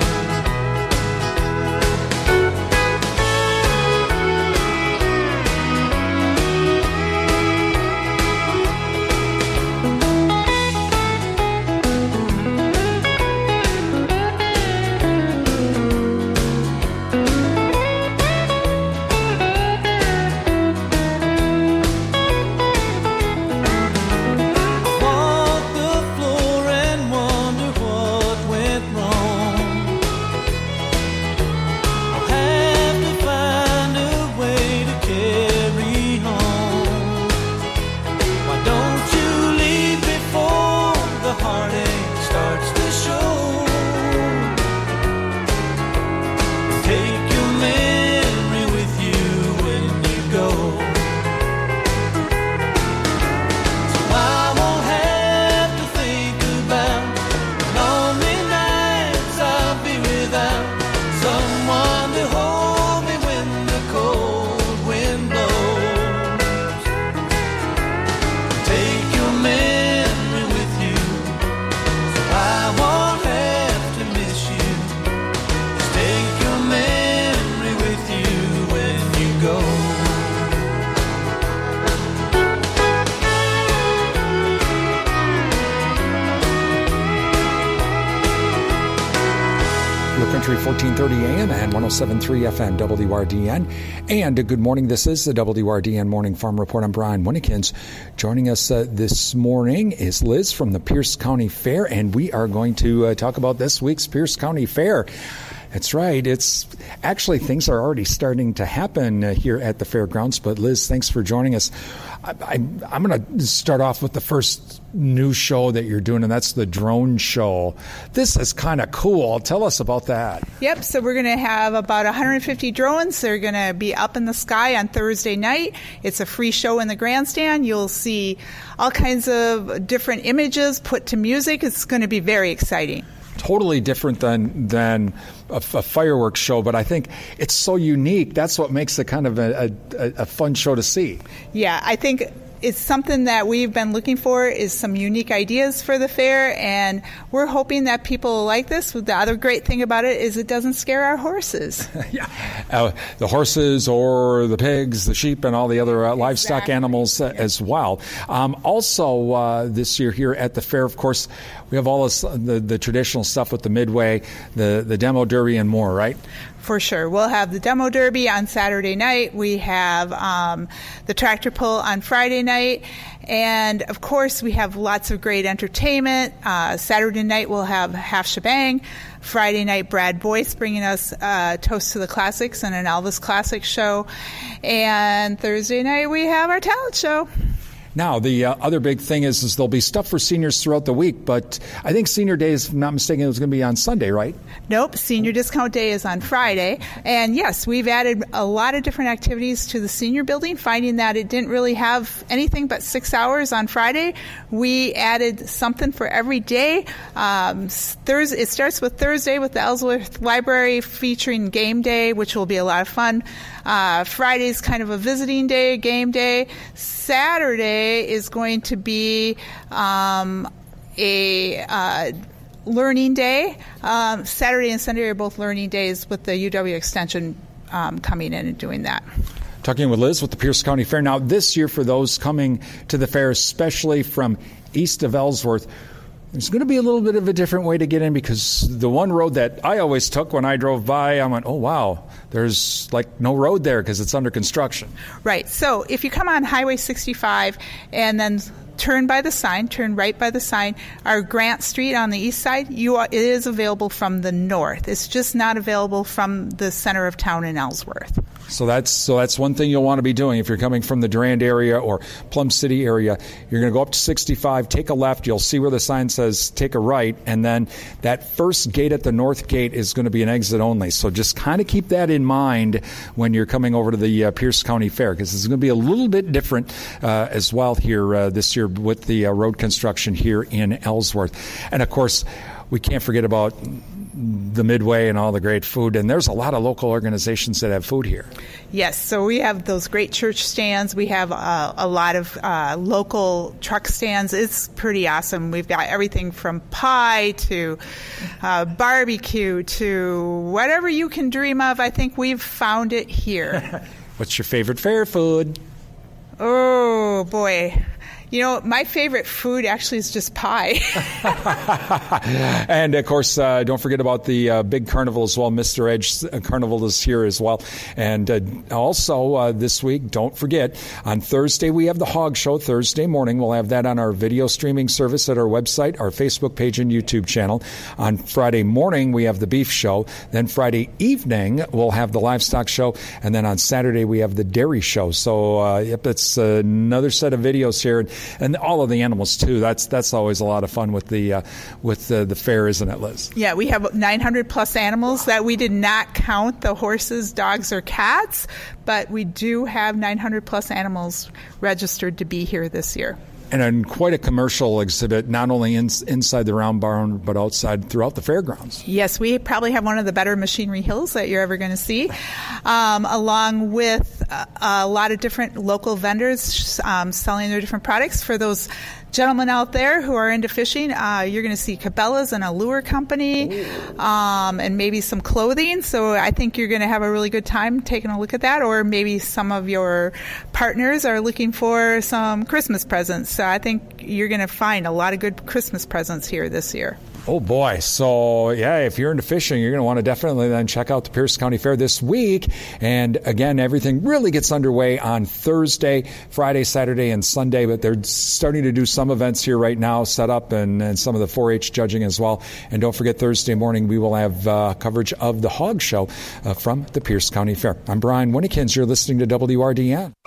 Walk the floor and wonder what went wrong. I'll have to find a way to carry on. Why don't you leave before the heartache starts to show? Take your memory with you when you go. So I won't have to think about the lonely nights I'll be without someone to hold me when the cold wind blows. Take your memory with you so I won't have to miss you. Just take your memory with you when you go. Real Country fourteen thirty A M and one oh seven point three F M W R D N. And uh, good morning. This is the W R D N Morning Farm Report. I'm Brian Winnikins. Joining us uh, this morning is Liz from the Pierce County Fair, and we are going to uh, talk about this week's Pierce County Fair. That's right. It's actually, things are already starting to happen uh, here at the fairgrounds. But Liz, thanks for joining us. I, I, I'm going to start off with the first new show that you're doing, and that's the drone show. This is kind of cool. Tell us about that. Yep. So we're going to have about one hundred fifty drones. They're going to be up in the sky on Thursday night. It's a free show in the grandstand. You'll see all kinds of different images put to music. It's going to be very exciting. Totally different than than a, a fireworks show, but I think it's so unique. That's what makes it kind of a, a, a fun show to see. Yeah, I think it's something that we've been looking for, is some unique ideas for the fair, and we're hoping that people like this. The other great thing about it is it doesn't scare our horses. yeah, uh, the horses or the pigs, the sheep, and all the other uh, livestock exactly. animals uh, as well. Um, also, uh, this year here at the fair, of course, we have all this, the, the traditional stuff with the Midway, the, the demo derby, and more, right? For sure. We'll have the demo derby on Saturday night. We have um, the tractor pull on Friday night. And, of course, we have lots of great entertainment. Uh, Saturday night we'll have Half Shebang. Friday night, Brad Boyce bringing us uh, Toast to the Classics and an Elvis Classic show. And Thursday night we have our talent show. Now, the uh, other big thing is, is there'll be stuff for seniors throughout the week, but I think Senior Day, if I'm not mistaken, it was going to be on Sunday, right? Nope. Senior Discount Day is on Friday. And, yes, we've added a lot of different activities to the senior building, finding that it didn't really have anything but six hours on Friday. We added something for every day. Um, Thursday, it starts with Thursday with the Ellsworth Library featuring Game Day, which will be a lot of fun. Uh, Friday's kind of a visiting day, game day. Saturday is going to be um, a uh, learning day. Um, Saturday and Sunday are both learning days, with the U W Extension um, coming in and doing that. Talking with Liz with the Pierce County Fair. Now, this year, for those coming to the fair, especially from east of Ellsworth, there's going to be a little bit of a different way to get in, because the one road that I always took when I drove by, I went, oh, wow, there's like no road there because it's under construction. Right. So if you come on Highway sixty-five and then turn by the sign, turn right by the sign, our Grant Street on the east side, you are, it is available from the north. It's just not available from the center of town in Ellsworth. So that's so that's one thing you'll want to be doing if you're coming from the Durand area or Plum City area. You're going to go up to sixty-five, take a left. You'll see where the sign says take a right, and then that first gate at the north gate is going to be an exit only. So just kind of keep that in mind when you're coming over to the uh, Pierce County Fair, because it's going to be a little bit different uh, as well here uh, this year with the uh, road construction here in Ellsworth. And of course, we can't forget about the Midway and all the great food, and there's a lot of local organizations that have food here. Yes, so we have those great church stands. We have uh, a lot of uh, local truck stands. It's pretty awesome. We've got everything from pie to uh, barbecue to whatever you can dream of. I think we've found it here. What's your favorite fair food? Oh, boy. You know, my favorite food actually is just pie. And, of course, uh, don't forget about the uh, big carnival as well. Mister Edge Carnival is here as well. And uh, also uh, this week, don't forget, on Thursday we have the Hog Show. Thursday morning, we'll have that on our video streaming service at our website, our Facebook page, and YouTube channel. On Friday morning, we have the Beef Show. Then Friday evening, we'll have the Livestock Show. And then on Saturday, we have the Dairy Show. So, uh, yep, it's another set of videos here. And all of the animals too. That's that's always a lot of fun with the uh, with the, the fair, isn't it, Liz? Yeah, we have nine hundred plus animals that we did not count the horses, dogs, or cats, but we do have nine hundred plus animals registered to be here this year. And a, quite a commercial exhibit, not only in, inside the round barn, but outside throughout the fairgrounds. Yes, we probably have one of the better machinery hills that you're ever going to see, um, along with a, a lot of different local vendors um, selling their different products. For those gentlemen out there who are into fishing, uh, you're going to see Cabela's and a lure company, um, and maybe some clothing. So I think you're going to have a really good time taking a look at that. Or maybe some of your partners are looking for some Christmas presents. So I think you're going to find a lot of good Christmas presents here this year. Oh, boy. So, yeah, if you're into fishing, you're going to want to definitely then check out the Pierce County Fair this week. And, again, everything really gets underway on Thursday, Friday, Saturday, and Sunday. But they're starting to do some events here right now, set up, and, and some of the four H judging as well. And don't forget, Thursday morning, we will have uh, coverage of the Hog Show uh, from the Pierce County Fair. I'm Brian Winnikins. You're listening to W R D N.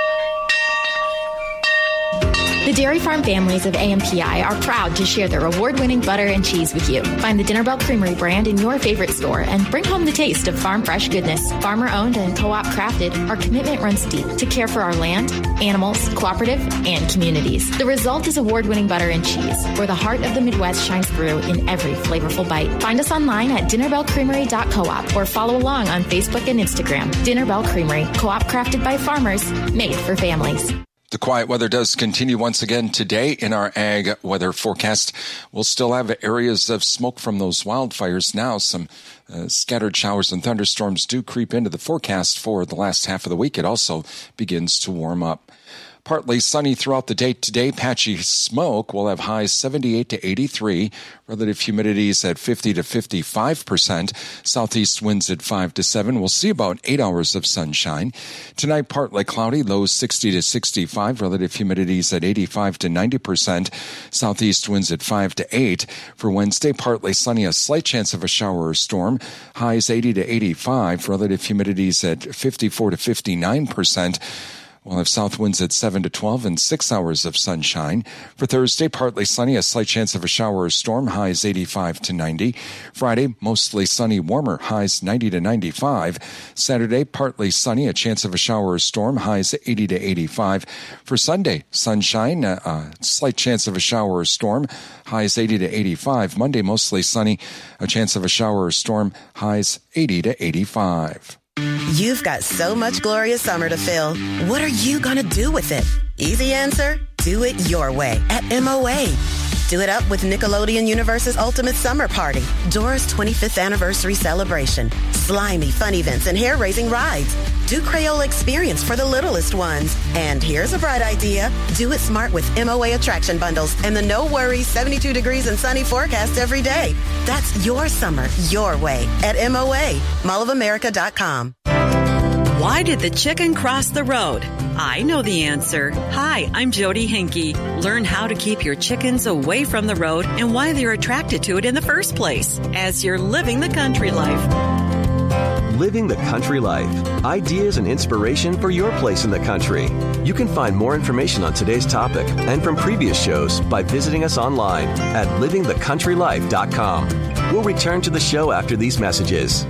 The Dairy Farm families of A M P I are proud to share their award-winning butter and cheese with you. Find the Dinner Bell Creamery brand in your favorite store and bring home the taste of farm fresh goodness. Farmer-owned and co-op crafted, our commitment runs deep to care for our land, animals, cooperative, and communities. The result is award-winning butter and cheese, where the heart of the Midwest shines through in every flavorful bite. Find us online at dinner bell creamery dot coop or follow along on Facebook and Instagram. Dinner Bell Creamery, co-op crafted by farmers, made for families. The quiet weather does continue once again today in our ag weather forecast. We'll still have areas of smoke from those wildfires now. Some uh, scattered showers and thunderstorms do creep into the forecast for the last half of the week. It also begins to warm up. Partly sunny throughout the day today. Patchy smoke. We'll have highs seventy-eight to eighty-three. Relative humidities at fifty to fifty-five percent. Southeast winds at five to seven. We'll see about eight hours of sunshine. Tonight, partly cloudy. Lows sixty to sixty-five. Relative humidities at eighty-five to ninety percent. Southeast winds at five to eight. For Wednesday, partly sunny. A slight chance of a shower or storm. Highs eighty to eighty-five. Relative humidities at fifty-four to fifty-nine percent. We'll have south winds at seven to twelve and six hours of sunshine. For Thursday, partly sunny, a slight chance of a shower or storm, highs eighty-five to ninety. Friday, mostly sunny, warmer, highs ninety to ninety-five. Saturday, partly sunny, a chance of a shower or storm, highs eighty to eighty-five. For Sunday, sunshine, a, a slight chance of a shower or storm, highs eighty to eighty-five. Monday, mostly sunny, a chance of a shower or storm, highs eighty to eighty-five. You've got so much glorious summer to fill. What are you going to do with it? Easy answer, do it your way at M O A. Do it up with Nickelodeon Universe's Ultimate Summer Party, Dora's twenty-fifth anniversary celebration, slimy fun events and hair-raising rides. Do Crayola Experience for the littlest ones. And here's a bright idea. Do it smart with M O A attraction bundles and the no worries seventy-two degrees and sunny forecast every day. That's your summer, your way at M O A, mall of america dot com. Why did the chicken cross the road? I know the answer. Hi, I'm Jody Hinkey. Learn how to keep your chickens away from the road and why they're attracted to it in the first place as you're living the country life. Living the Country Life. Ideas and inspiration for your place in the country. You can find more information on today's topic and from previous shows by visiting us online at living the country life dot com. We'll return to the show after these messages.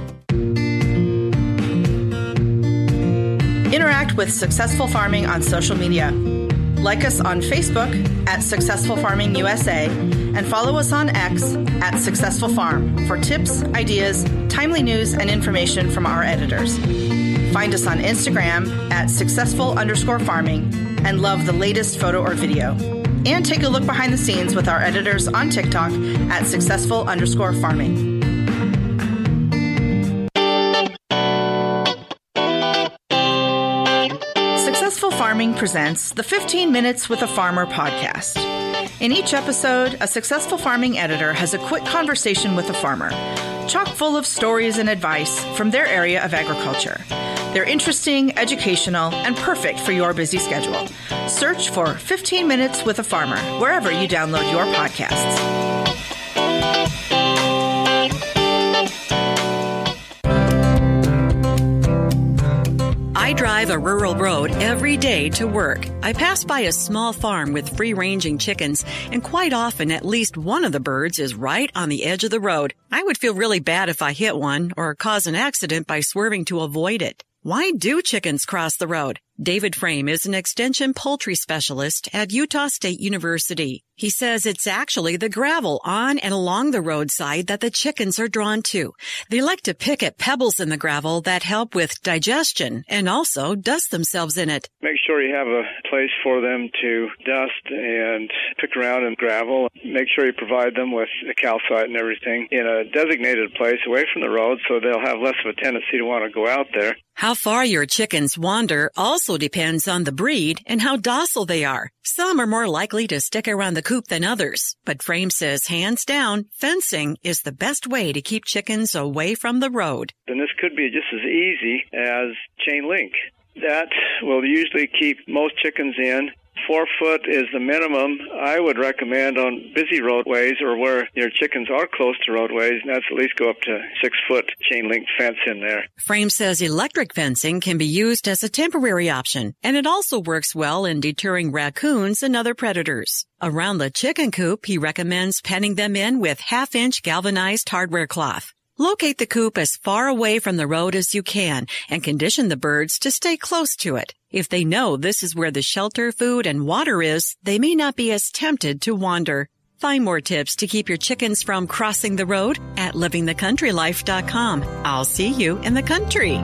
Interact with Successful Farming on social media. Like us on Facebook at Successful Farming U S A and follow us on X at Successful Farm for tips, ideas, timely news, and information from our editors. Find us on Instagram at successful underscore farming and love the latest photo or video. And take a look behind the scenes with our editors on TikTok at successful underscore farming. Successful Farming presents the fifteen minutes with a Farmer podcast. In each episode, a Successful Farming editor has a quick conversation with a farmer, chock full of stories and advice from their area of agriculture. They're interesting, educational, and perfect for your busy schedule. Search for fifteen minutes with a Farmer wherever you download your podcasts. I drive a rural road every day to work. I pass by a small farm with free-ranging chickens, and quite often at least one of the birds is right on the edge of the road. I would feel really bad if I hit one or cause an accident by swerving to avoid it. Why do chickens cross the road? David Frame is an extension poultry specialist at Utah State University. He says it's actually the gravel on and along the roadside that the chickens are drawn to. They like to pick at pebbles in the gravel that help with digestion and also dust themselves in it. Make sure you have a place for them to dust and pick around in gravel. Make sure you provide them with a calcite and everything in a designated place away from the road so they'll have less of a tendency to want to go out there. How far your chickens wander also depends on the breed and how docile they are. Some are more likely to stick around the coop than others, but Frame says hands down, fencing is the best way to keep chickens away from the road. And this could be just as easy as chain link. That will usually keep most chickens in. Four foot is the minimum I would recommend on busy roadways or where your chickens are close to roadways, and that's at least go up to six foot chain link fence in there. Frame says electric fencing can be used as a temporary option, and it also works well in deterring raccoons and other predators. Around the chicken coop, he recommends penning them in with half-inch galvanized hardware cloth. Locate the coop as far away from the road as you can and condition the birds to stay close to it. If they know this is where the shelter, food, and water is, they may not be as tempted to wander. Find more tips to keep your chickens from crossing the road at living the country life dot com. I'll see you in the country.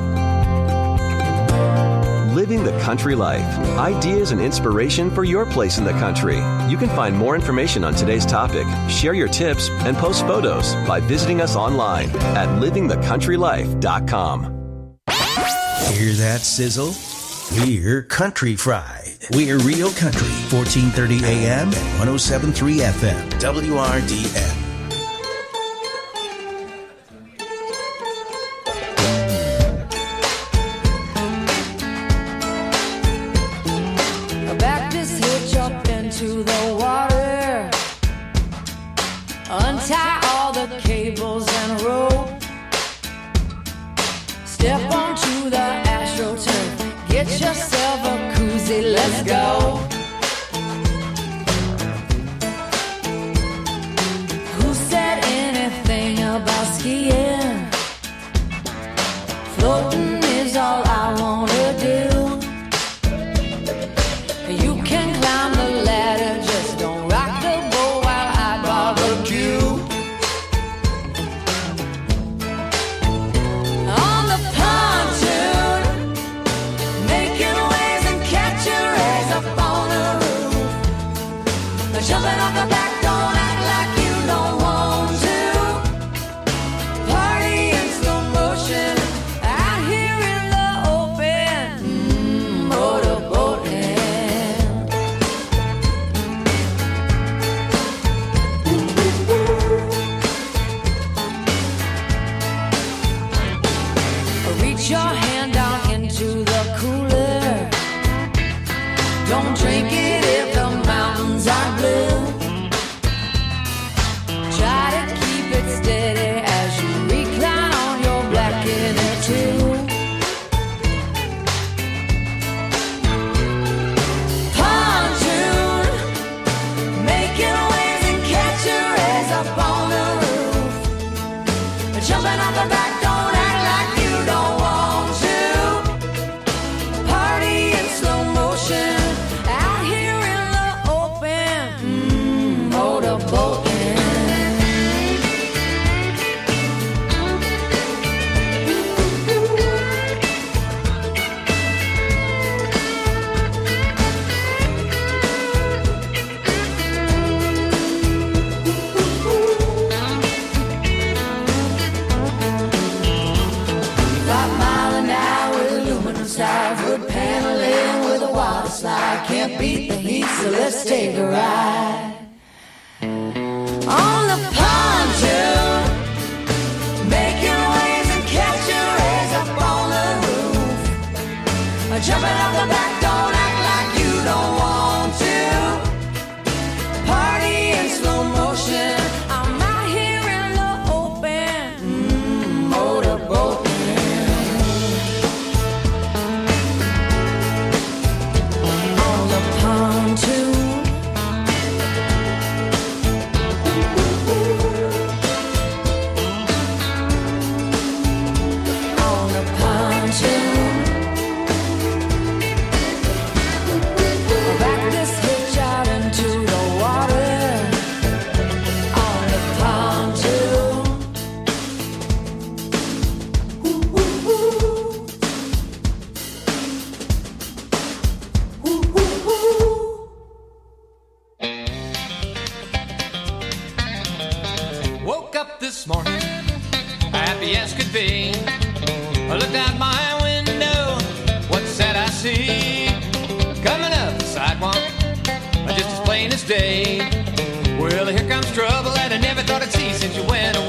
Living the Country Life. Ideas and inspiration for your place in the country. You can find more information on today's topic, share your tips, and post photos by visiting us online at living the country life dot com. Hear that sizzle? We're Country Fried. We're Real Country, fourteen thirty A M and one oh seven point three F M, W R D N. To the water, untie all the cables and rope, step onto the AstroTurf, get yourself a koozie, let's go. Who said anything about skiing? Floating is all I wanna do. You can climb the ladder, just don't rock the boat while I barbecue. On the pontoon, making waves and catching rays up on the roof. Jumping off the back, don't act like you don't want to. Party in slow motion, out here in the open. Mm, motorboating. Reach your hand down into the cooler. Don't drink it if the mountains are blue. Try to keep it steady as you recline on your black inner tube. Pontoon, making waves and catching rays up on the roof. Jumping off the back, don't act like you don't want to. Party in slow motion, out here in the open. Mm, motorboating. Five mile an hour, aluminum side, wood paneling with a water slide. Can't beat the heat, so let's take a ride. On the pontoon, making waves and catching rays up on the roof. Jumping off the back, don't act like you don't want to. Party in slow motion, I'm out here in the open. Mm, motorboating. On the pontoon. On the pontoon. Back this hitch out into the water. On the pontoon. Ooh, ooh, ooh. Ooh, ooh, ooh. Woke up this morning, happy as could be. I looked out my window, what's that I see? Coming up the sidewalk, just as plain as day. haven't seen since you went away.